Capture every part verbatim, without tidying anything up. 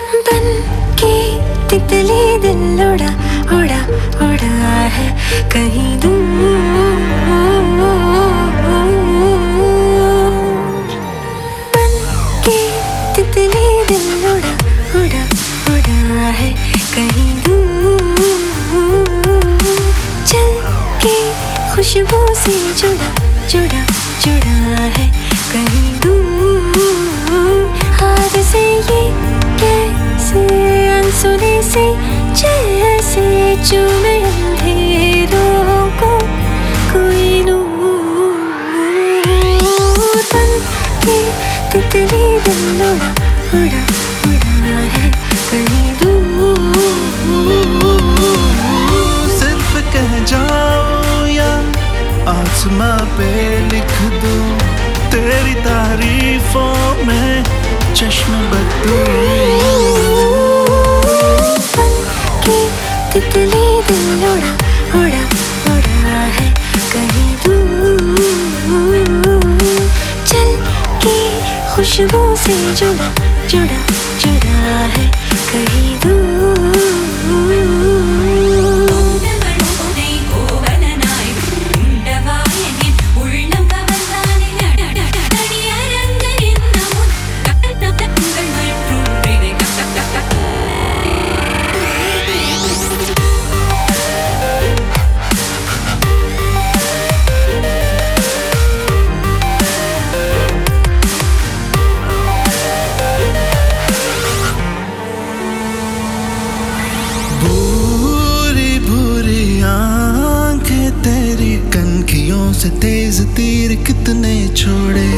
बन के तितली दिल उड़ा उड़ा उड़ा है कहीं दूर। बन के तितली दिल उड़ा उड़ा उड़ा है कहीं दूर। चल के खुशबू से जुड़ा जुड़ा जुड़ा है कहीं दूर। हाथ से ये कैसे अनसुने से जैसे चूमे अंधेरों को कोई नूर। बन के तितली दिल उड़ा उड़ा उड़ा है कहीं दूर। सिर्फ कह जाओ या आसमां पे लिख दूं तेरी तारीफों में चश्म बदलूं। बन के तितली दिल उड़ा उड़ा उड़ा है कहीं दूर। चल के खुशबू से जुड़ा जुड़ा जुड़ा है कहीं दूर। तेरी कनखियों से तेज तीर कितने छोड़े।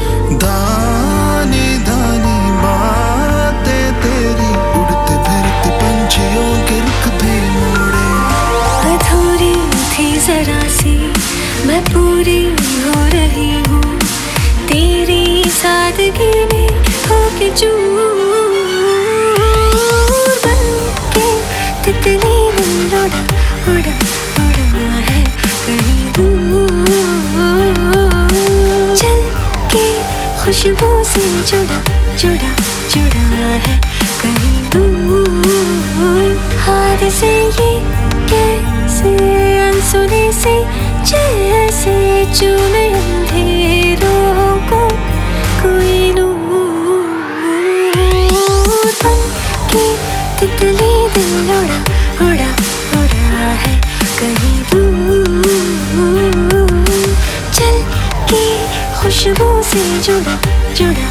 दानी दानी बातें तेरी उड़ते फिरते पंछियों के रुख भी मोड़े। अधूरी थी जरा सी मैं पूरी हो रही हूँ तेरी सादगी में होके चूर। बन के तितली दिल उड़ा उड़ा उड़ा है कहीं दूर। चल के खुशबू से जुड़ा जुड़ा जुड़ा है कहीं दूर। हाथ से ये कैसे अनसुने से जैसे चूमे अंधेरों को कोई नूर। बन के तितली दिल उड़ा उड़ा उड़ा है कहीं दूर। चल के खुशबू से जुड़ा जुड़ा